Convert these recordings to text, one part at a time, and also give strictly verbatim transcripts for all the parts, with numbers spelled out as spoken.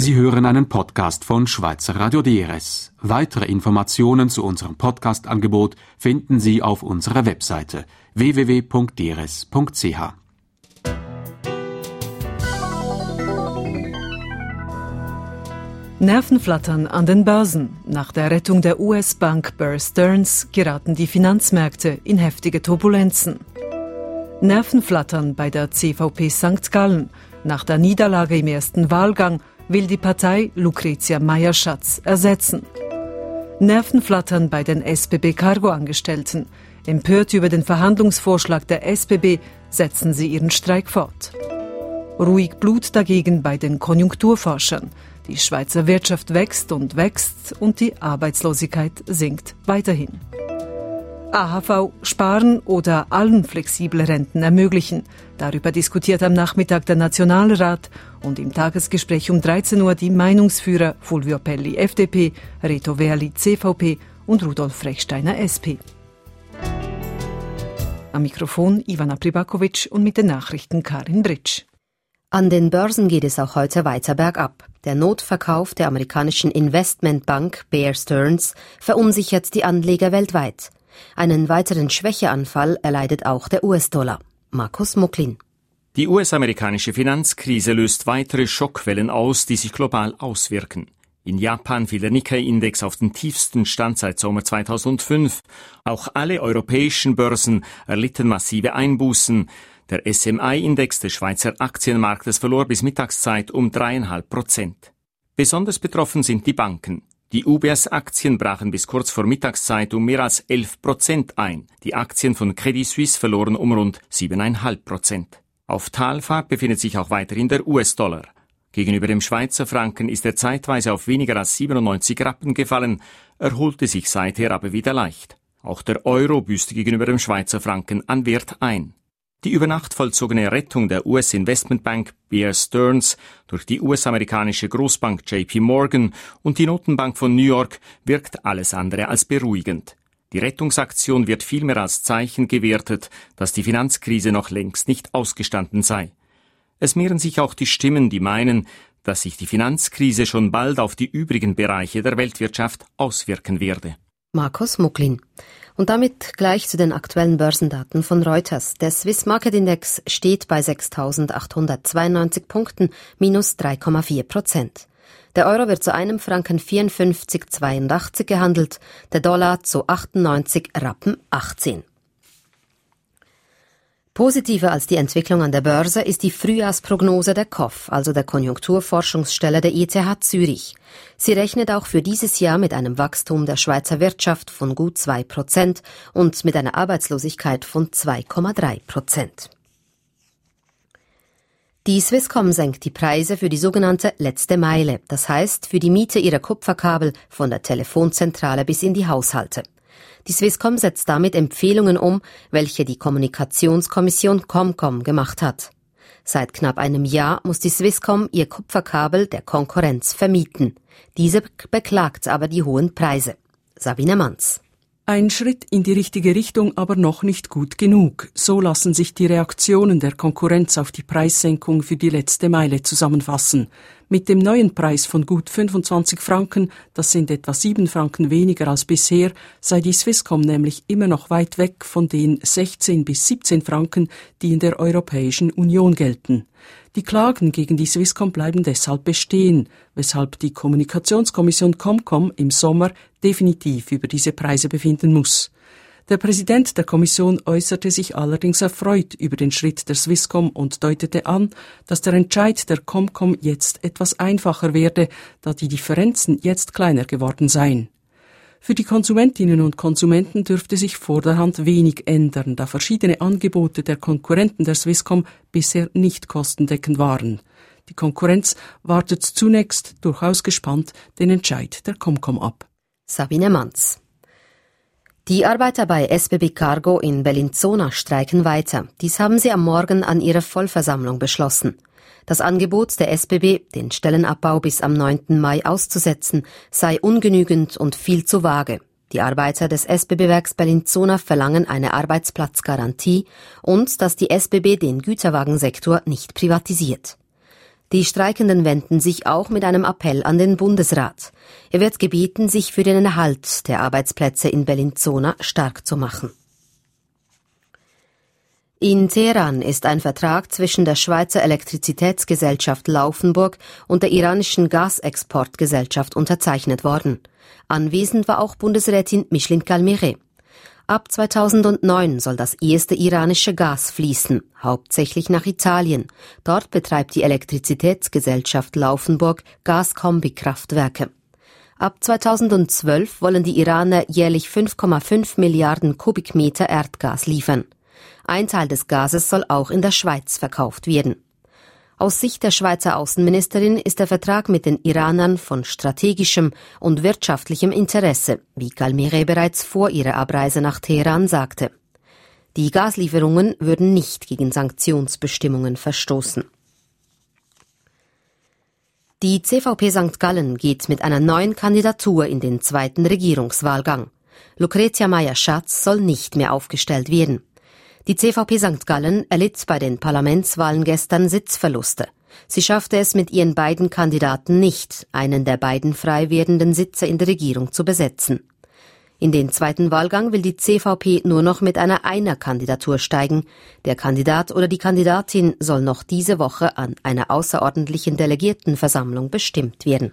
Sie hören einen Podcast von Schweizer Radio D R S. Weitere Informationen zu unserem Podcast-Angebot finden Sie auf unserer Webseite w w w punkt d r s punkt c h. Nervenflattern an den Börsen. Nach der Rettung der U S-Bank Bear Stearns geraten die Finanzmärkte in heftige Turbulenzen. Nervenflattern bei der C V P Sankt Gallen. Nach der Niederlage im ersten Wahlgang will die Partei Lucretia Meier-Schatz ersetzen. Nervenflattern bei den S B B Cargo-Angestellten. Empört über den Verhandlungsvorschlag der S B B setzen sie ihren Streik fort. Ruhig Blut dagegen bei den Konjunkturforschern. Die Schweizer Wirtschaft wächst und wächst und die Arbeitslosigkeit sinkt weiterhin. A H V sparen oder allen flexible Renten ermöglichen. Darüber diskutiert am Nachmittag der Nationalrat und im Tagesgespräch um dreizehn Uhr die Meinungsführer Fulvio Pelli F D P, Reto Verli C V P und Rudolf Rechsteiner S P. Am Mikrofon Ivana Pribakovic und mit den Nachrichten Karin Britsch. An den Börsen geht es auch heute weiter bergab. Der Notverkauf der amerikanischen Investmentbank Bear Stearns verunsichert die Anleger weltweit. Einen weiteren Schwächeanfall erleidet auch der U S-Dollar. Markus Mucklin. Die U S-amerikanische Finanzkrise löst weitere Schockwellen aus, die sich global auswirken. In Japan fiel der Nikkei-Index auf den tiefsten Stand seit Sommer zweitausendfünf. Auch alle europäischen Börsen erlitten massive Einbußen. Der S M I-Index des Schweizer Aktienmarktes verlor bis Mittagszeit um dreieinhalb Prozent. Besonders betroffen sind die Banken. Die U B S-Aktien brachen bis kurz vor Mittagszeit um mehr als elf Prozent ein. Die Aktien von Credit Suisse verloren um rund siebeneinhalb Prozent. Auf Talfahrt befindet sich auch weiterhin der U S-Dollar. Gegenüber dem Schweizer Franken ist er zeitweise auf weniger als siebenundneunzig Rappen gefallen, erholte sich seither aber wieder leicht. Auch der Euro büßte gegenüber dem Schweizer Franken an Wert ein. Die über Nacht vollzogene Rettung der U S-Investmentbank Bear Stearns durch die U S-amerikanische Großbank J P Morgan und die Notenbank von New York wirkt alles andere als beruhigend. Die Rettungsaktion wird vielmehr als Zeichen gewertet, dass die Finanzkrise noch längst nicht ausgestanden sei. Es mehren sich auch die Stimmen, die meinen, dass sich die Finanzkrise schon bald auf die übrigen Bereiche der Weltwirtschaft auswirken werde. Markus Mucklin. Und damit gleich zu den aktuellen Börsendaten von Reuters. Der Swiss Market Index steht bei sechstausendachthundertzweiundneunzig Punkten, minus drei Komma vier Prozent. Der Euro wird zu einem Franken vierundfünfzig Komma zweiundachtzig gehandelt, der Dollar zu achtundneunzig Rappen achtzehn. Positiver als die Entwicklung an der Börse ist die Frühjahrsprognose der K O F, also der Konjunkturforschungsstelle der E T H Zürich. Sie rechnet auch für dieses Jahr mit einem Wachstum der Schweizer Wirtschaft von gut zwei Prozent und mit einer Arbeitslosigkeit von zwei Komma drei Prozent. Die Swisscom senkt die Preise für die sogenannte letzte Meile, das heißt für die Miete ihrer Kupferkabel von der Telefonzentrale bis in die Haushalte. Die Swisscom setzt damit Empfehlungen um, welche die Kommunikationskommission Comcom gemacht hat. Seit knapp einem Jahr muss die Swisscom ihr Kupferkabel der Konkurrenz vermieten. Diese beklagt aber die hohen Preise. Sabine Manz. Ein Schritt in die richtige Richtung, aber noch nicht gut genug. So lassen sich die Reaktionen der Konkurrenz auf die Preissenkung für die letzte Meile zusammenfassen. Mit dem neuen Preis von gut fünfundzwanzig Franken, das sind etwa sieben Franken weniger als bisher, sei die Swisscom nämlich immer noch weit weg von den sechzehn bis siebzehn Franken, die in der Europäischen Union gelten. Die Klagen gegen die Swisscom bleiben deshalb bestehen, weshalb die Kommunikationskommission Comcom im Sommer definitiv über diese Preise befinden muss. Der Präsident der Kommission äußerte sich allerdings erfreut über den Schritt der Swisscom und deutete an, dass der Entscheid der Comcom jetzt etwas einfacher werde, da die Differenzen jetzt kleiner geworden seien. Für die Konsumentinnen und Konsumenten dürfte sich vorderhand wenig ändern, da verschiedene Angebote der Konkurrenten der Swisscom bisher nicht kostendeckend waren. Die Konkurrenz wartet zunächst durchaus gespannt den Entscheid der Comcom ab. Sabine Manz. Die Arbeiter bei S B B Cargo in Bellinzona streiken weiter. Dies haben sie am Morgen an ihrer Vollversammlung beschlossen. Das Angebot der S B B, den Stellenabbau bis am neunten Mai auszusetzen, sei ungenügend und viel zu vage. Die Arbeiter des S B B-Werks Bellinzona verlangen eine Arbeitsplatzgarantie und dass die S B B den Güterwagensektor nicht privatisiert. Die Streikenden wenden sich auch mit einem Appell an den Bundesrat. Er wird gebeten, sich für den Erhalt der Arbeitsplätze in Bellinzona stark zu machen. In Teheran ist ein Vertrag zwischen der Schweizer Elektrizitätsgesellschaft Laufenburg und der iranischen Gasexportgesellschaft unterzeichnet worden. Anwesend war auch Bundesrätin Micheline Calmeret. Ab zweitausendneun soll das erste iranische Gas fließen, hauptsächlich nach Italien. Dort betreibt die Elektrizitätsgesellschaft Laufenburg Gaskombi-Kraftwerke. Ab zweitausendzwölf wollen die Iraner jährlich fünf Komma fünf Milliarden Kubikmeter Erdgas liefern. Ein Teil des Gases soll auch in der Schweiz verkauft werden. Aus Sicht der Schweizer Außenministerin ist der Vertrag mit den Iranern von strategischem und wirtschaftlichem Interesse, wie Calmeret bereits vor ihrer Abreise nach Teheran sagte. Die Gaslieferungen würden nicht gegen Sanktionsbestimmungen verstoßen. Die C V P Sankt Gallen geht mit einer neuen Kandidatur in den zweiten Regierungswahlgang. Lucretia Meier-Schatz soll nicht mehr aufgestellt werden. Die C V P Sankt Gallen erlitt bei den Parlamentswahlen gestern Sitzverluste. Sie schaffte es mit ihren beiden Kandidaten nicht, einen der beiden frei werdenden Sitze in der Regierung zu besetzen. In den zweiten Wahlgang will die C V P nur noch mit einer Einer-Kandidatur steigen. Der Kandidat oder die Kandidatin soll noch diese Woche an einer außerordentlichen Delegiertenversammlung bestimmt werden.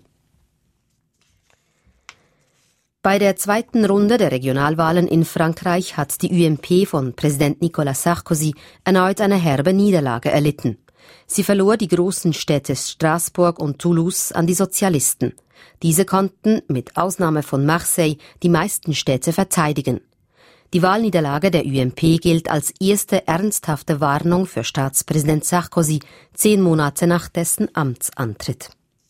Bei der zweiten Runde der Regionalwahlen in Frankreich hat die U M P von Präsident Nicolas Sarkozy erneut eine herbe Niederlage erlitten. Sie verlor die großen Städte Straßburg und Toulouse an die Sozialisten. Diese konnten, mit Ausnahme von Marseille, die meisten Städte verteidigen. Die Wahlniederlage der U M P gilt als erste ernsthafte Warnung für Staatspräsident Sarkozy, zehn Monate nach dessen Amtsantritt.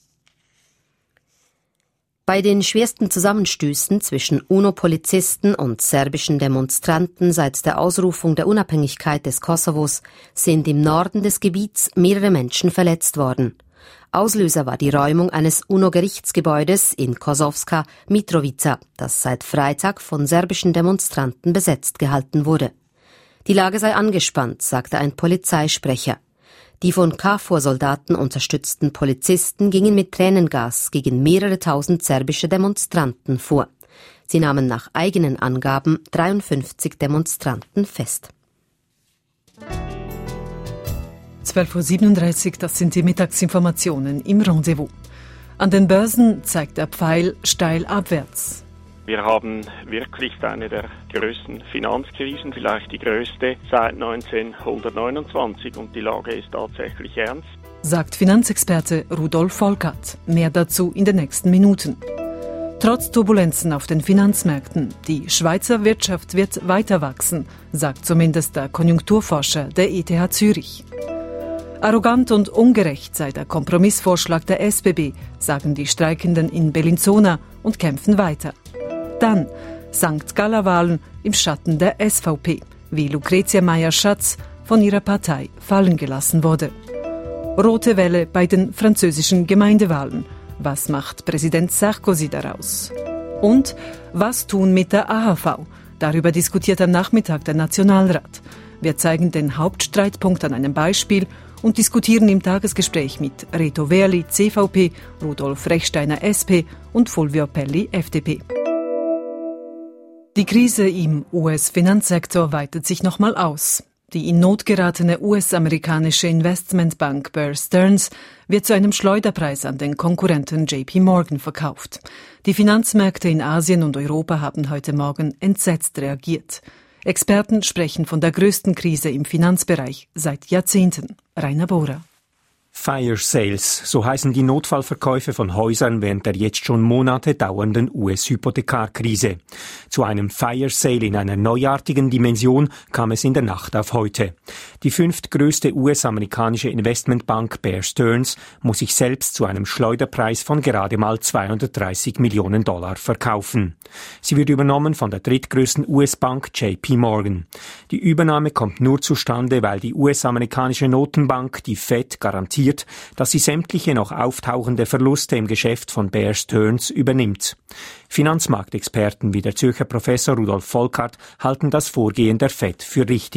Bei den schwersten Zusammenstößen zwischen UNO-Polizisten und serbischen Demonstranten seit der Ausrufung der Unabhängigkeit des Kosovos sind im Norden des Gebiets mehrere Menschen verletzt worden. Auslöser war die Räumung eines UNO-Gerichtsgebäudes in Kosovska Mitrovica, das seit Freitag von serbischen Demonstranten besetzt gehalten wurde. Die Lage sei angespannt, sagte ein Polizeisprecher. Die von K F O R-Soldaten unterstützten Polizisten gingen mit Tränengas gegen mehrere tausend serbische Demonstranten vor. Sie nahmen nach eigenen Angaben dreiundfünfzig Demonstranten fest. zwölf Uhr siebenunddreißig, das sind die Mittagsinformationen im Rendezvous. An den Börsen zeigt der Pfeil steil abwärts. Wir haben wirklich eine der größten Finanzkrisen, vielleicht die größte seit neunzehnhundertneunundzwanzig, und die Lage ist tatsächlich ernst, sagt Finanzexperte Rudolf Volkert. Mehr dazu in den nächsten Minuten. Trotz Turbulenzen auf den Finanzmärkten, die Schweizer Wirtschaft wird weiter wachsen, sagt zumindest der Konjunkturforscher der E T H Zürich. Arrogant und ungerecht sei der Kompromissvorschlag der S B B, sagen die Streikenden in Bellinzona und kämpfen weiter. Dann Sankt Galler Wahlen im Schatten der S V P, wie Lucretia Meier-Schatz von ihrer Partei fallen gelassen wurde. Rote Welle bei den französischen Gemeindewahlen. Was macht Präsident Sarkozy daraus? Und was tun mit der A H V? Darüber diskutiert am Nachmittag der Nationalrat. Wir zeigen den Hauptstreitpunkt an einem Beispiel und diskutieren im Tagesgespräch mit Reto Wehrli, C V P, Rudolf Rechsteiner, S P und Fulvio Pelli, F D P. Die Krise im U S-Finanzsektor weitet sich nochmal aus. Die in Not geratene U S-amerikanische Investmentbank Bear Stearns wird zu einem Schleuderpreis an den Konkurrenten J P Morgan verkauft. Die Finanzmärkte in Asien und Europa haben heute Morgen entsetzt reagiert. Experten sprechen von der größten Krise im Finanzbereich seit Jahrzehnten. Rainer Bohrer. Fire Sales, so heißen die Notfallverkäufe von Häusern während der jetzt schon Monate dauernden U S-Hypothekarkrise. Zu einem Fire Sale in einer neuartigen Dimension kam es in der Nacht auf heute. Die fünftgrößte U S-amerikanische Investmentbank Bear Stearns muss sich selbst zu einem Schleuderpreis von gerade mal zweihundertdreißig Millionen Dollar verkaufen. Sie wird übernommen von der drittgrößten U S-Bank J P Morgan. Die Übernahme kommt nur zustande, weil die U S-amerikanische Notenbank, die Fed, garantiert, dass sie sämtliche noch auftauchende Verluste im Geschäft von Bear Stearns übernimmt. Finanzmarktexperten wie der Zürcher Professor Rudolf Volkert halten das Vorgehen der Fed für richtig.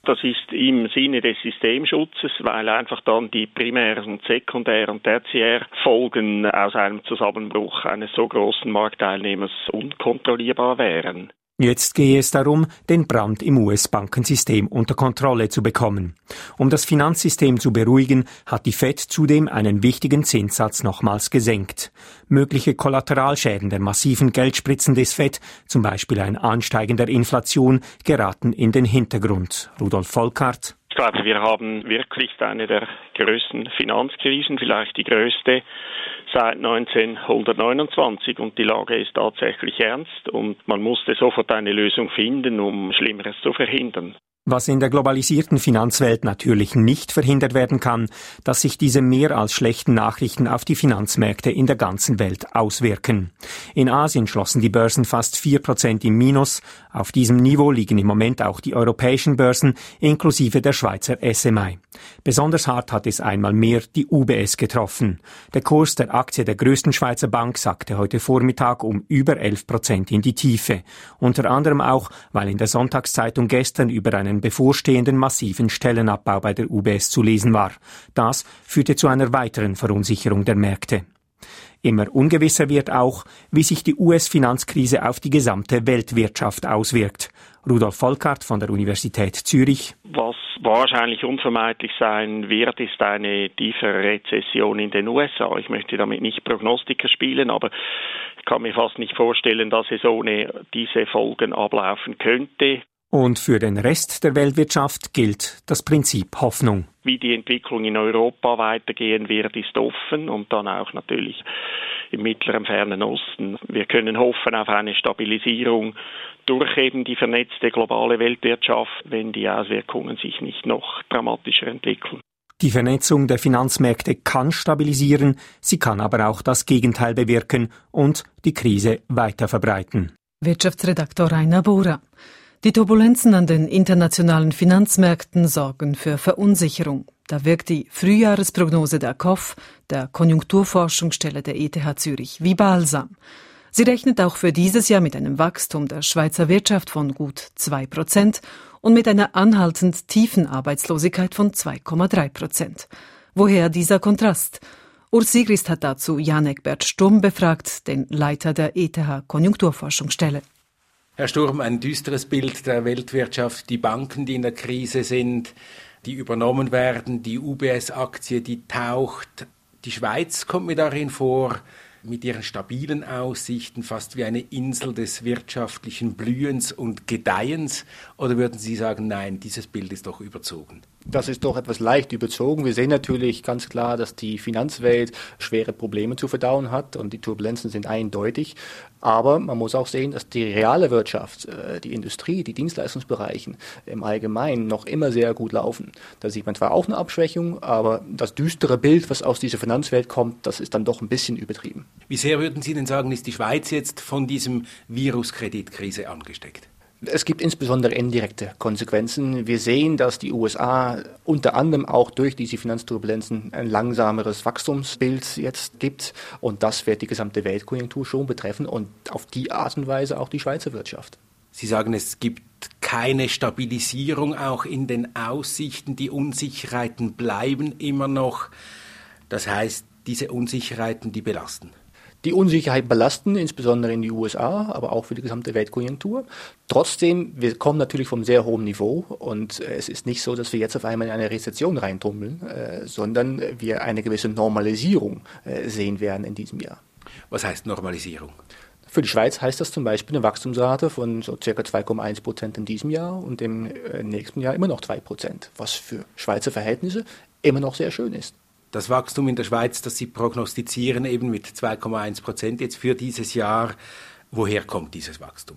Das ist im Sinne des Systemschutzes, weil einfach dann die Primär- und Sekundär- und Tertiärfolgen aus einem Zusammenbruch eines so großen Marktteilnehmers unkontrollierbar wären. Jetzt gehe es darum, den Brand im U S-Bankensystem unter Kontrolle zu bekommen. Um das Finanzsystem zu beruhigen, hat die Fed zudem einen wichtigen Zinssatz nochmals gesenkt. Mögliche Kollateralschäden der massiven Geldspritzen des Fed, zum Beispiel ein Ansteigen der Inflation, geraten in den Hintergrund. Rudolf Volkart. Ich glaube, wir haben wirklich eine der größten Finanzkrisen, vielleicht die größte seit neunzehnhundertneunundzwanzig, und die Lage ist tatsächlich ernst und man musste sofort eine Lösung finden, um Schlimmeres zu verhindern. Was in der globalisierten Finanzwelt natürlich nicht verhindert werden kann, dass sich diese mehr als schlechten Nachrichten auf die Finanzmärkte in der ganzen Welt auswirken. In Asien schlossen die Börsen fast vier Prozent im Minus. Auf diesem Niveau liegen im Moment auch die europäischen Börsen, inklusive der Schweizer S M I. Besonders hart hat es einmal mehr die U B S getroffen. Der Kurs der Aktie der größten Schweizer Bank sackte heute Vormittag um über elf Prozent in die Tiefe. Unter anderem auch, weil in der Sonntagszeitung gestern über einen bevorstehenden massiven Stellenabbau bei der U B S zu lesen war. Das führte zu einer weiteren Verunsicherung der Märkte. Immer ungewisser wird auch, wie sich die U S-Finanzkrise auf die gesamte Weltwirtschaft auswirkt. Rudolf Volkart von der Universität Zürich. Was wahrscheinlich unvermeidlich sein wird, ist eine tiefere Rezession in den U S A. Ich möchte damit nicht Prognostiker spielen, aber ich kann mir fast nicht vorstellen, dass es ohne diese Folgen ablaufen könnte. Und für den Rest der Weltwirtschaft gilt das Prinzip Hoffnung. Wie die Entwicklung in Europa weitergehen wird, ist offen, und dann auch natürlich im mittleren Fernen Osten. Wir können hoffen auf eine Stabilisierung durch eben die vernetzte globale Weltwirtschaft, wenn die Auswirkungen sich nicht noch dramatischer entwickeln. Die Vernetzung der Finanzmärkte kann stabilisieren, sie kann aber auch das Gegenteil bewirken und die Krise weiter verbreiten. Wirtschaftsredaktor Rainer Bohrer. Die Turbulenzen an den internationalen Finanzmärkten sorgen für Verunsicherung. Da wirkt die Frühjahresprognose der K O F, der Konjunkturforschungsstelle der E T H Zürich, wie Balsam. Sie rechnet auch für dieses Jahr mit einem Wachstum der Schweizer Wirtschaft von gut zwei Prozent und mit einer anhaltend tiefen Arbeitslosigkeit von zwei Komma drei Prozent. Woher dieser Kontrast? Urs Sigrist hat dazu Jan Egbert Sturm befragt, den Leiter der E T H Konjunkturforschungsstelle. Herr Sturm, ein düsteres Bild der Weltwirtschaft, die Banken, die in der Krise sind, die übernommen werden, die U B S-Aktie, die taucht. Die Schweiz kommt mir darin vor, mit ihren stabilen Aussichten, fast wie eine Insel des wirtschaftlichen Blühens und Gedeihens. Oder würden Sie sagen, nein, dieses Bild ist doch überzogen? Das ist doch etwas leicht überzogen. Wir sehen natürlich ganz klar, dass die Finanzwelt schwere Probleme zu verdauen hat und die Turbulenzen sind eindeutig. Aber man muss auch sehen, dass die reale Wirtschaft, die Industrie, die Dienstleistungsbereichen im Allgemeinen noch immer sehr gut laufen. Da sieht man zwar auch eine Abschwächung, aber das düstere Bild, was aus dieser Finanzwelt kommt, das ist dann doch ein bisschen übertrieben. Wie sehr würden Sie denn sagen, ist die Schweiz jetzt von diesem Virus-Kreditkrise angesteckt? Es gibt insbesondere indirekte Konsequenzen. Wir sehen, dass die U S A unter anderem auch durch diese Finanzturbulenzen ein langsameres Wachstumsbild jetzt gibt. Und das wird die gesamte Weltkonjunktur schon betreffen und auf die Art und Weise auch die Schweizer Wirtschaft. Sie sagen, es gibt keine Stabilisierung auch in den Aussichten. Die Unsicherheiten bleiben immer noch. Das heißt, diese Unsicherheiten, die belasten. Die Unsicherheit belasten, insbesondere in die U S A, aber auch für die gesamte Weltkonjunktur. Trotzdem, wir kommen natürlich vom sehr hohen Niveau und es ist nicht so, dass wir jetzt auf einmal in eine Rezession reintummeln, äh, sondern wir eine gewisse Normalisierung äh, sehen werden in diesem Jahr. Was heißt Normalisierung? Für die Schweiz heißt das zum Beispiel eine Wachstumsrate von so ca. zwei Komma eins Prozent in diesem Jahr und im äh, nächsten Jahr immer noch zwei Prozent, was für Schweizer Verhältnisse immer noch sehr schön ist. Das Wachstum in der Schweiz, das Sie prognostizieren, eben mit zwei Komma eins Prozent jetzt für dieses Jahr, woher kommt dieses Wachstum?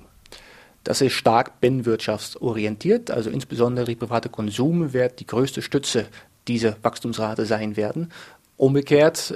Das ist stark binnenwirtschaftsorientiert, also insbesondere der private Konsum wird die größte Stütze dieser Wachstumsrate sein werden. Umgekehrt,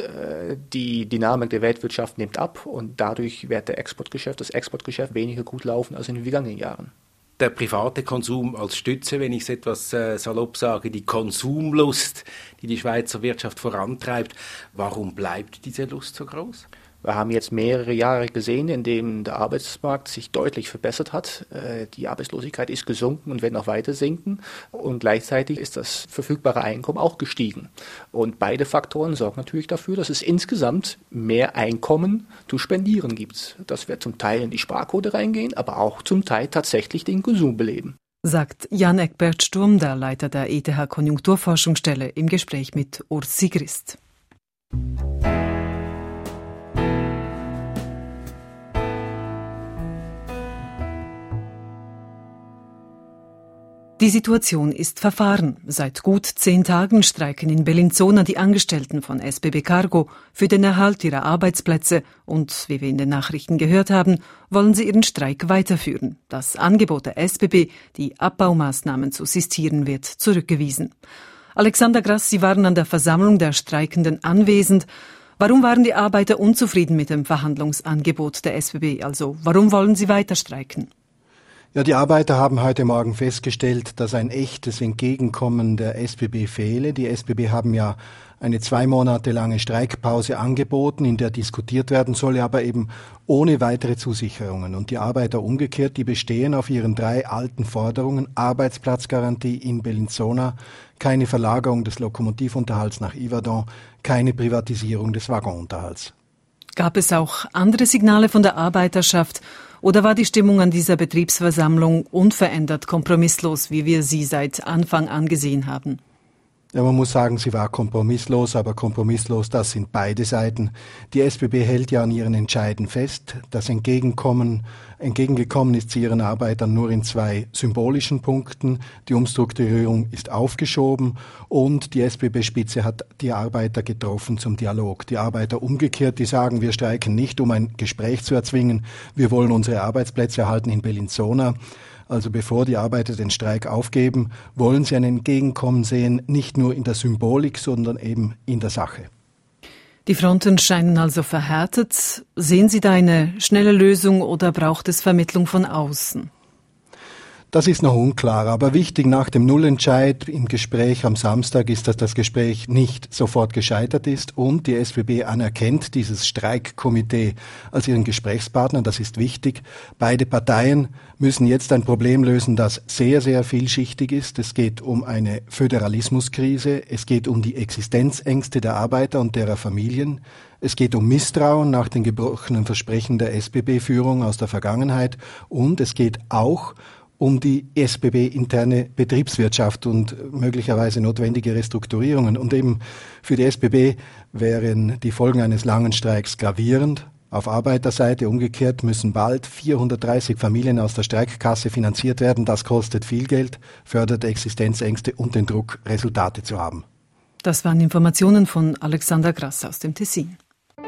die Dynamik der Weltwirtschaft nimmt ab und dadurch wird der Exportgeschäft, das Exportgeschäft weniger gut laufen als in den vergangenen Jahren. der private Konsum als Stütze, wenn ich es etwas äh, salopp sage, die Konsumlust, die die Schweizer Wirtschaft vorantreibt. Warum bleibt diese Lust so groß? Wir haben jetzt mehrere Jahre gesehen, in denen der Arbeitsmarkt sich deutlich verbessert hat. Die Arbeitslosigkeit ist gesunken und wird noch weiter sinken. Und gleichzeitig ist das verfügbare Einkommen auch gestiegen. Und beide Faktoren sorgen natürlich dafür, dass es insgesamt mehr Einkommen zu spendieren gibt. Das wird zum Teil in die Sparquote reingehen, aber auch zum Teil tatsächlich den Konsum beleben. Sagt Jan Eckbert Sturm, der Leiter der E T H-Konjunkturforschungsstelle, im Gespräch mit Urs Sigrist. Die Situation ist verfahren. Seit gut zehn Tagen streiken in Bellinzona die Angestellten von S B B Cargo für den Erhalt ihrer Arbeitsplätze und, wie wir in den Nachrichten gehört haben, wollen sie ihren Streik weiterführen. Das Angebot der S B B, die Abbaumaßnahmen zu sistieren, wird zurückgewiesen. Alexander Grass, Sie waren an der Versammlung der Streikenden anwesend. Warum waren die Arbeiter unzufrieden mit dem Verhandlungsangebot der S B B? Also, warum wollen sie weiter streiken? Ja, die Arbeiter haben heute Morgen festgestellt, dass ein echtes Entgegenkommen der S B B fehle. Die S B B haben ja eine zwei Monate lange Streikpause angeboten, in der diskutiert werden solle, aber eben ohne weitere Zusicherungen. Und die Arbeiter umgekehrt, die bestehen auf ihren drei alten Forderungen: Arbeitsplatzgarantie in Bellinzona, keine Verlagerung des Lokomotivunterhalts nach Yverdon, keine Privatisierung des Waggonunterhalts. Gab es auch andere Signale von der Arbeiterschaft? Oder war die Stimmung an dieser Betriebsversammlung unverändert kompromisslos, wie wir sie seit Anfang an gesehen haben? Ja, man muss sagen, sie war kompromisslos, aber kompromisslos, das sind beide Seiten. Die S B B hält ja an ihren Entscheiden fest. Das Entgegenkommen, entgegengekommen ist sie ihren Arbeitern nur in zwei symbolischen Punkten. Die Umstrukturierung ist aufgeschoben und die S B B-Spitze hat die Arbeiter getroffen zum Dialog. Die Arbeiter umgekehrt, die sagen, wir streiken nicht, um ein Gespräch zu erzwingen. Wir wollen unsere Arbeitsplätze erhalten in Bellinzona. Also bevor die Arbeiter den Streik aufgeben, wollen sie ein Entgegenkommen sehen, nicht nur in der Symbolik, sondern eben in der Sache. Die Fronten scheinen also verhärtet. Sehen Sie da eine schnelle Lösung oder braucht es Vermittlung von außen? Das ist noch unklar, aber wichtig nach dem Nullentscheid im Gespräch am Samstag ist, dass das Gespräch nicht sofort gescheitert ist und die S B B anerkennt dieses Streikkomitee als ihren Gesprächspartner. Das ist wichtig. Beide Parteien müssen jetzt ein Problem lösen, das sehr, sehr vielschichtig ist. Es geht um eine Föderalismuskrise, es geht um die Existenzängste der Arbeiter und derer Familien. Es geht um Misstrauen nach den gebrochenen Versprechen der S B B-Führung aus der Vergangenheit und es geht auch um die S B B-interne Betriebswirtschaft und möglicherweise notwendige Restrukturierungen. Und eben für die S B B wären die Folgen eines langen Streiks gravierend. Auf Arbeiterseite umgekehrt müssen bald vierhundertdreißig Familien aus der Streikkasse finanziert werden. Das kostet viel Geld, fördert Existenzängste und den Druck, Resultate zu haben. Das waren Informationen von Alexander Grass aus dem Tessin.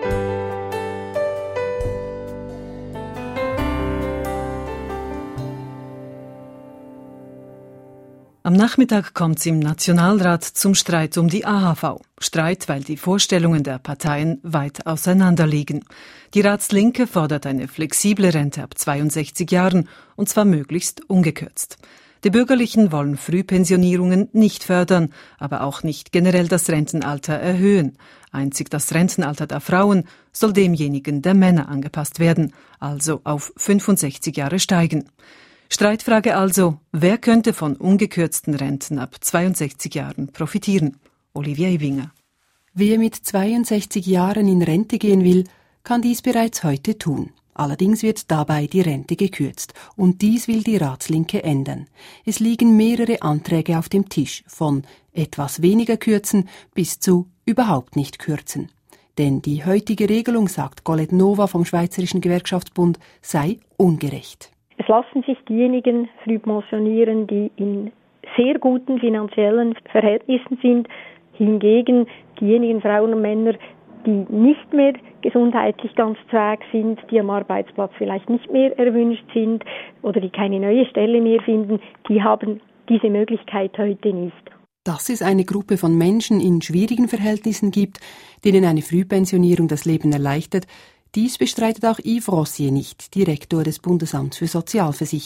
Am Nachmittag kommt es im Nationalrat zum Streit um die A H V. Streit, weil die Vorstellungen der Parteien weit auseinanderliegen. Die Ratslinke fordert eine flexible Rente ab zweiundsechzig Jahren, und zwar möglichst ungekürzt. Die Bürgerlichen wollen Frühpensionierungen nicht fördern, aber auch nicht generell das Rentenalter erhöhen. Einzig das Rentenalter der Frauen soll demjenigen der Männer angepasst werden, also auf fünfundsechzig Jahre steigen. Streitfrage also, wer könnte von ungekürzten Renten ab zweiundsechzig Jahren profitieren? Olivia Ebinger. Wer mit zweiundsechzig Jahren in Rente gehen will, kann dies bereits heute tun. Allerdings wird dabei die Rente gekürzt und dies will die Ratslinke ändern. Es liegen mehrere Anträge auf dem Tisch, von etwas weniger kürzen bis zu überhaupt nicht kürzen. Denn die heutige Regelung, sagt Colette Nova vom Schweizerischen Gewerkschaftsbund, sei ungerecht. Es lassen sich diejenigen frühpensionieren, die in sehr guten finanziellen Verhältnissen sind. Hingegen diejenigen Frauen und Männer, die nicht mehr gesundheitlich ganz zäg sind, die am Arbeitsplatz vielleicht nicht mehr erwünscht sind oder die keine neue Stelle mehr finden, die haben diese Möglichkeit heute nicht. Dass es eine Gruppe von Menschen in schwierigen Verhältnissen gibt, denen eine Frühpensionierung das Leben erleichtert, dies bestreitet auch Yves Rossier nicht, Direktor des Bundesamts für Sozialversicherung.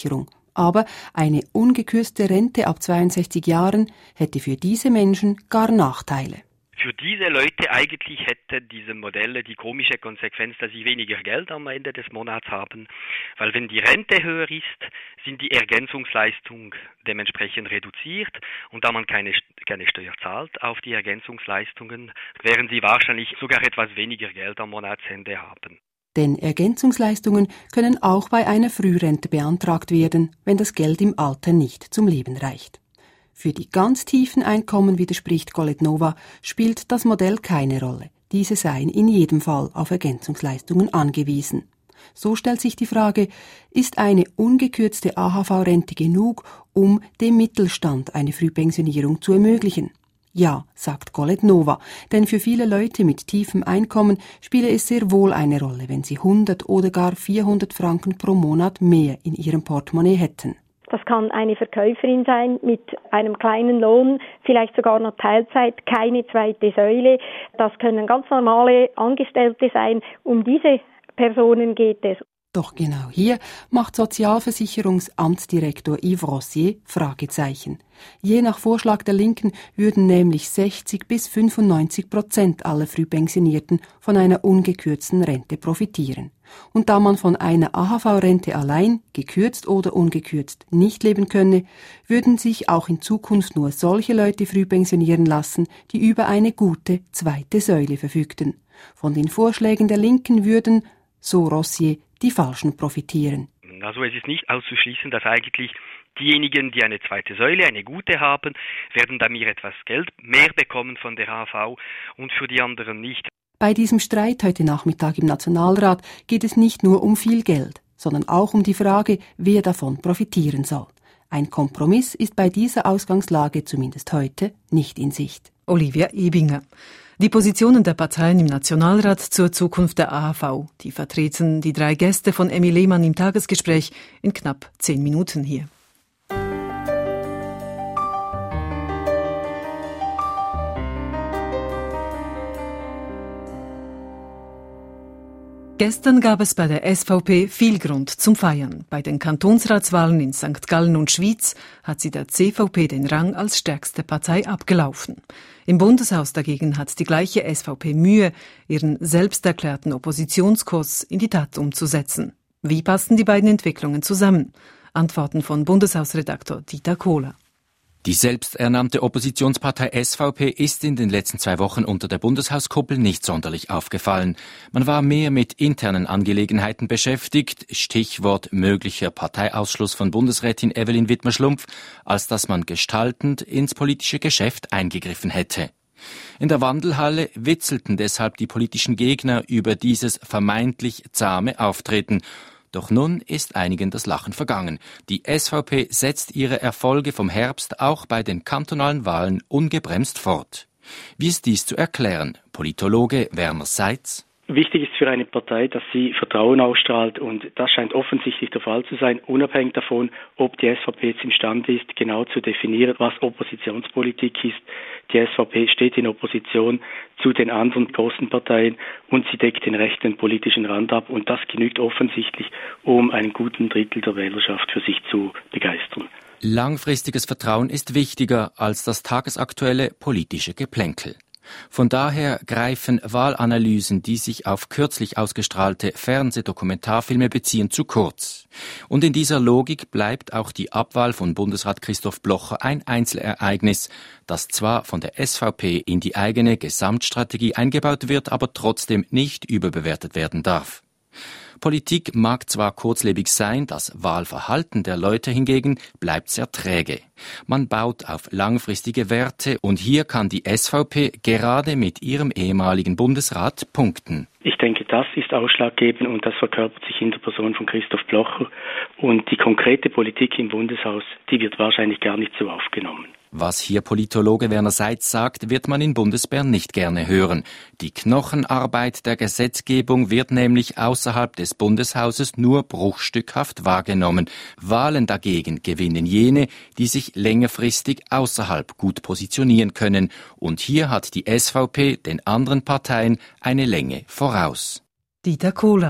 Aber eine ungekürzte Rente ab zweiundsechzig Jahren hätte für diese Menschen gar Nachteile. Für diese Leute eigentlich hätte diese Modelle die komische Konsequenz, dass sie weniger Geld am Ende des Monats haben, weil wenn die Rente höher ist, sind die Ergänzungsleistungen dementsprechend reduziert und da man keine, keine Steuer zahlt auf die Ergänzungsleistungen, werden sie wahrscheinlich sogar etwas weniger Geld am Monatsende haben. Denn Ergänzungsleistungen können auch bei einer Frührente beantragt werden, wenn das Geld im Alter nicht zum Leben reicht. Für die ganz tiefen Einkommen, widerspricht Goletnova, spielt das Modell keine Rolle. Diese seien in jedem Fall auf Ergänzungsleistungen angewiesen. So stellt sich die Frage, ist eine ungekürzte A H V-Rente genug, um dem Mittelstand eine Frühpensionierung zu ermöglichen? Ja, sagt Goletnova, denn für viele Leute mit tiefem Einkommen spiele es sehr wohl eine Rolle, wenn sie hundert oder gar vierhundert Franken pro Monat mehr in ihrem Portemonnaie hätten. Das kann eine Verkäuferin sein mit einem kleinen Lohn, vielleicht sogar noch Teilzeit, keine zweite Säule. Das können ganz normale Angestellte sein. Um diese Personen geht es. Doch genau hier macht Sozialversicherungsamtsdirektor Yves Rossier Fragezeichen. Je nach Vorschlag der Linken würden nämlich sechzig bis fünfundneunzig Prozent aller Frühpensionierten von einer ungekürzten Rente profitieren. Und da man von einer A H V-Rente allein, gekürzt oder ungekürzt, nicht leben könne, würden sich auch in Zukunft nur solche Leute frühpensionieren lassen, die über eine gute zweite Säule verfügten. Von den Vorschlägen der Linken würden, so Rossier, die Falschen profitieren. Also es ist nicht auszuschließen, dass eigentlich diejenigen, die eine zweite Säule, eine gute haben, werden da mir etwas Geld mehr bekommen von der A H V und für die anderen nicht. Bei diesem Streit heute Nachmittag im Nationalrat geht es nicht nur um viel Geld, sondern auch um die Frage, wer davon profitieren soll. Ein Kompromiss ist bei dieser Ausgangslage zumindest heute nicht in Sicht. Olivia Ebinger. Die Positionen der Parteien im Nationalrat zur Zukunft der A H V, die vertreten die drei Gäste von Emmy Lehmann im Tagesgespräch in knapp zehn Minuten hier. Gestern gab es bei der S V P viel Grund zum Feiern. Bei den Kantonsratswahlen in Sankt Gallen und Schwyz hat sie der C V P den Rang als stärkste Partei abgelaufen. Im Bundeshaus dagegen hat die gleiche S V P Mühe, ihren selbsterklärten Oppositionskurs in die Tat umzusetzen. Wie passen die beiden Entwicklungen zusammen? Antworten von Bundeshausredaktor Dieter Kohler. Die selbsternannte Oppositionspartei S V P ist in den letzten zwei Wochen unter der Bundeshauskuppel nicht sonderlich aufgefallen. Man war mehr mit internen Angelegenheiten beschäftigt, Stichwort möglicher Parteiausschluss von Bundesrätin Evelyn Wittmer-Schlumpf, als dass man gestaltend ins politische Geschäft eingegriffen hätte. In der Wandelhalle witzelten deshalb die politischen Gegner über dieses vermeintlich zahme Auftreten. Doch nun ist einigen das Lachen vergangen. Die S V P setzt ihre Erfolge vom Herbst auch bei den kantonalen Wahlen ungebremst fort. Wie ist dies zu erklären? Politologe Werner Seitz. Wichtig ist für eine Partei, dass sie Vertrauen ausstrahlt und das scheint offensichtlich der Fall zu sein, unabhängig davon, ob die S V P jetzt imstande ist, genau zu definieren, was Oppositionspolitik ist. Die S V P steht in Opposition zu den anderen großen Parteien und sie deckt den rechten politischen Rand ab und das genügt offensichtlich, um einen guten Drittel der Wählerschaft für sich zu begeistern. Langfristiges Vertrauen ist wichtiger als das tagesaktuelle politische Geplänkel. Von daher greifen Wahlanalysen, die sich auf kürzlich ausgestrahlte Fernsehdokumentarfilme beziehen, zu kurz. Und in dieser Logik bleibt auch die Abwahl von Bundesrat Christoph Blocher ein Einzelereignis, das zwar von der S V P in die eigene Gesamtstrategie eingebaut wird, aber trotzdem nicht überbewertet werden darf. Politik mag zwar kurzlebig sein, das Wahlverhalten der Leute hingegen bleibt sehr träge. Man baut auf langfristige Werte und hier kann die S V P gerade mit ihrem ehemaligen Bundesrat punkten. Ich denke, das ist ausschlaggebend und das verkörpert sich in der Person von Christoph Blocher und die konkrete Politik im Bundeshaus, die wird wahrscheinlich gar nicht so aufgenommen. Was hier Politologe Werner Seitz sagt, wird man in Bundesbern nicht gerne hören. Die Knochenarbeit der Gesetzgebung wird nämlich außerhalb des Bundeshauses nur bruchstückhaft wahrgenommen. Wahlen dagegen gewinnen jene, die sich längerfristig außerhalb gut positionieren können. Und hier hat die S V P den anderen Parteien eine Länge voraus. Dieter Kohler.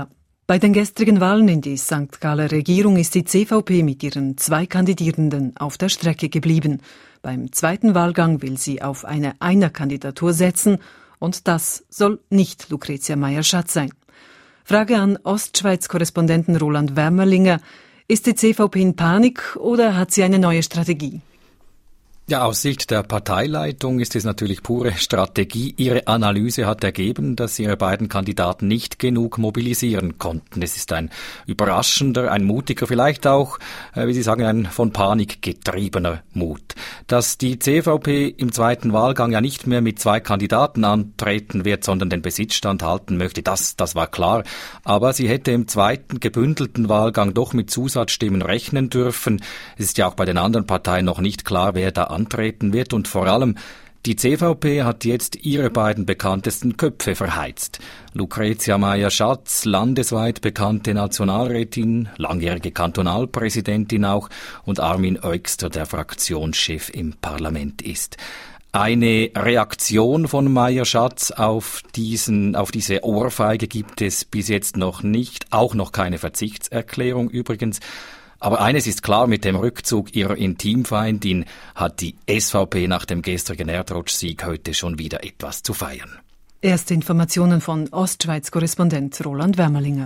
Bei den gestrigen Wahlen in die Sankt Galler Regierung ist die C V P mit ihren zwei Kandidierenden auf der Strecke geblieben. Beim zweiten Wahlgang will sie auf eine Einerkandidatur setzen und das soll nicht Lucretia Meier-Schatz sein. Frage an Ostschweiz-Korrespondenten Roland Wermerlinger. Ist die C V P in Panik oder hat sie eine neue Strategie? Ja, aus Sicht der Parteileitung ist es natürlich pure Strategie. Ihre Analyse hat ergeben, dass ihre beiden Kandidaten nicht genug mobilisieren konnten. Es ist ein überraschender, ein mutiger, vielleicht auch, äh, wie Sie sagen, ein von Panik getriebener Mut. Dass die C V P im zweiten Wahlgang ja nicht mehr mit zwei Kandidaten antreten wird, sondern den Besitzstand halten möchte, das, das war klar. Aber sie hätte im zweiten gebündelten Wahlgang doch mit Zusatzstimmen rechnen dürfen. Es ist ja auch bei den anderen Parteien noch nicht klar, wer da antreten wird und vor allem die C V P hat jetzt ihre beiden bekanntesten Köpfe verheizt. Lucretia Meier-Schatz, landesweit bekannte Nationalrätin, langjährige Kantonalpräsidentin auch und Armin Eugster, der Fraktionschef im Parlament ist. Eine Reaktion von Meier-Schatz auf diesen, auf diese Ohrfeige gibt es bis jetzt noch nicht, auch noch keine Verzichtserklärung übrigens. Aber eines ist klar, mit dem Rückzug ihrer Intimfeindin hat die S V P nach dem gestrigen Erdrutschsieg heute schon wieder etwas zu feiern. Erste Informationen von Ostschweiz-Korrespondent Roland Wermerlinger.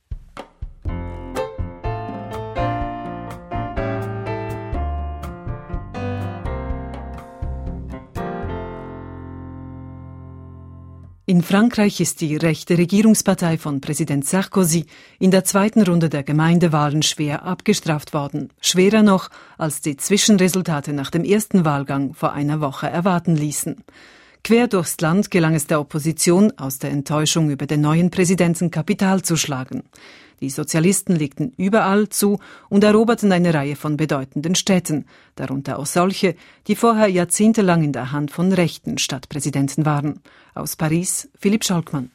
In Frankreich ist die rechte Regierungspartei von Präsident Sarkozy in der zweiten Runde der Gemeindewahlen schwer abgestraft worden. Schwerer noch, als die Zwischenresultate nach dem ersten Wahlgang vor einer Woche erwarten ließen. Quer durchs Land gelang es der Opposition, aus der Enttäuschung über den neuen Präsidenten Kapital zu schlagen. Die Sozialisten legten überall zu und eroberten eine Reihe von bedeutenden Städten, darunter auch solche, die vorher jahrzehntelang in der Hand von rechten Stadtpräsidenten waren. Aus Paris, Philipp Schalkmann.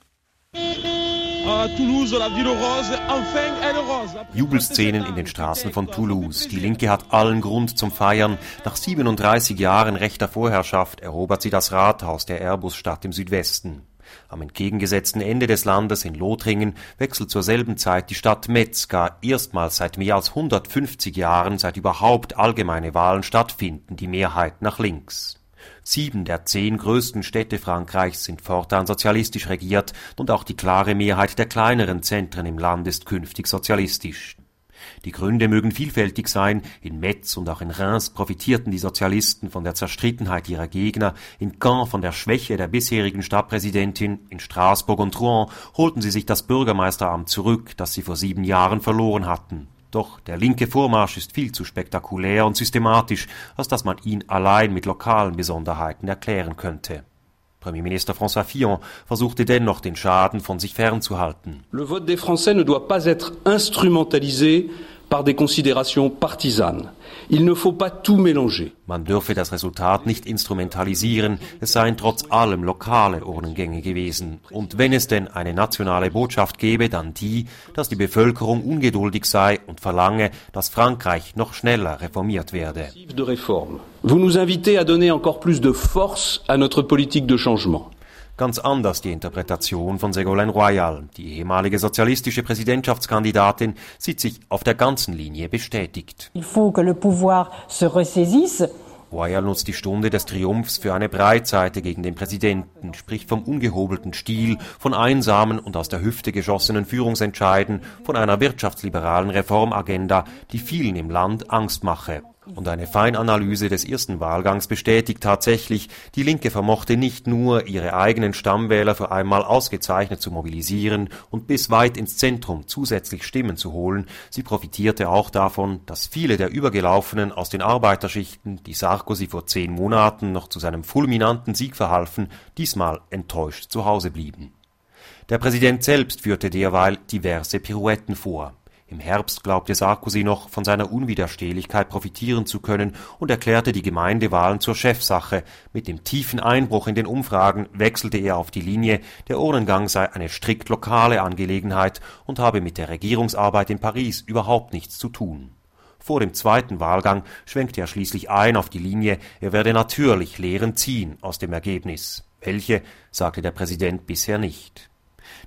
Jubelszenen in den Straßen von Toulouse. Die Linke hat allen Grund zum Feiern. Nach siebenunddreißig Jahren rechter Vorherrschaft erobert sie das Rathaus der Airbus-Stadt im Südwesten. Am entgegengesetzten Ende des Landes in Lothringen wechselt zur selben Zeit die Stadt Metz gar erstmals seit mehr als hundertfünfzig Jahren, seit überhaupt allgemeine Wahlen stattfinden, die Mehrheit nach links. Sieben der zehn größten Städte Frankreichs sind fortan sozialistisch regiert und auch die klare Mehrheit der kleineren Zentren im Land ist künftig sozialistisch. Die Gründe mögen vielfältig sein. In Metz und auch in Reims profitierten die Sozialisten von der Zerstrittenheit ihrer Gegner, in Caen von der Schwäche der bisherigen Stadtpräsidentin, in Straßburg und Rouen holten sie sich das Bürgermeisteramt zurück, das sie vor sieben Jahren verloren hatten. Doch der linke Vormarsch ist viel zu spektakulär und systematisch, als dass man ihn allein mit lokalen Besonderheiten erklären könnte. Premierminister François Fillon versuchte dennoch, den Schaden von sich fernzuhalten. Le vote des Français ne doit pas être instrumentalisé par des considérations partisanes. Il ne faut pas tout mélanger. Man dürfe das Resultat nicht instrumentalisieren, es seien trotz allem lokale Urnengänge gewesen. Und wenn es denn eine nationale Botschaft gäbe, dann die, dass die Bevölkerung ungeduldig sei und verlange, dass Frankreich noch schneller reformiert werde. De réforme. Vous nous invitez à donner encore plus de force à notre politique de changement. Ganz anders die Interpretation von Ségolène Royal. Die ehemalige sozialistische Präsidentschaftskandidatin sieht sich auf der ganzen Linie bestätigt. Il faut que le pouvoir se ressaisisse. Royal nutzt die Stunde des Triumphs für eine Breitseite gegen den Präsidenten, spricht vom ungehobelten Stil, von einsamen und aus der Hüfte geschossenen Führungsentscheiden, von einer wirtschaftsliberalen Reformagenda, die vielen im Land Angst mache. Und eine Feinanalyse des ersten Wahlgangs bestätigt tatsächlich, die Linke vermochte nicht nur, ihre eigenen Stammwähler für einmal ausgezeichnet zu mobilisieren und bis weit ins Zentrum zusätzlich Stimmen zu holen, sie profitierte auch davon, dass viele der Übergelaufenen aus den Arbeiterschichten, die Sarkozy vor zehn Monaten noch zu seinem fulminanten Sieg verhalfen, diesmal enttäuscht zu Hause blieben. Der Präsident selbst führte derweil diverse Pirouetten vor. Im Herbst glaubte Sarkozy noch, von seiner Unwiderstehlichkeit profitieren zu können und erklärte die Gemeindewahlen zur Chefsache. Mit dem tiefen Einbruch in den Umfragen wechselte er auf die Linie, der Urnengang sei eine strikt lokale Angelegenheit und habe mit der Regierungsarbeit in Paris überhaupt nichts zu tun. Vor dem zweiten Wahlgang schwenkte er schließlich ein auf die Linie, er werde natürlich Lehren ziehen aus dem Ergebnis. Welche, sagte der Präsident bisher nicht.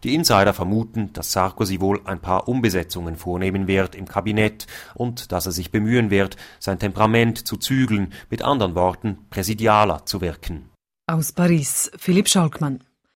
Die Insider vermuten, dass Sarkozy wohl ein paar Umbesetzungen vornehmen wird im Kabinett und dass er sich bemühen wird, sein Temperament zu zügeln, mit anderen Worten präsidialer zu wirken. Aus Paris, Philipp Schalkmann.